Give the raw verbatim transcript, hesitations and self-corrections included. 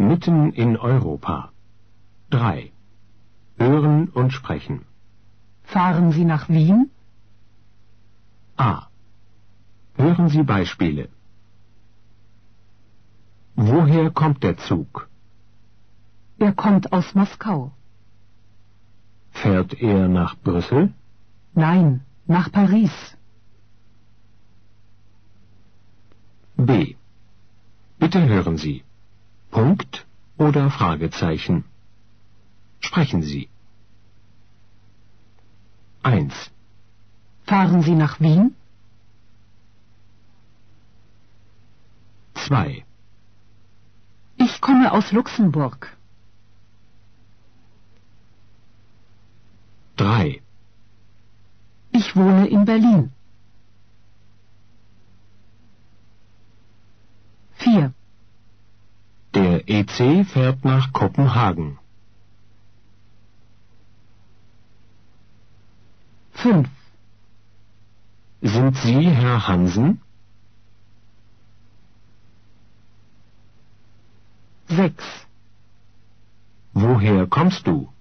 mitten in Europa. drei. Hören und sprechen. Fahren Sie nach Wien? A. Hören Sie Beispiele. Woher kommt der Zug? Er kommt aus Moskau. Fährt er nach Brüssel? Nein, nach Paris. B. Bitte hören Sie. Punkt oder Fragezeichen. Sprechen Sie. eins. Fahren Sie nach Wien? zwei. Ich komme aus Luxemburg. drei. Ich wohne in Berlin. vier. Der E C fährt nach Kopenhagen. fünf. Sind Sie Herr Hansen? sechs. Woher kommst du?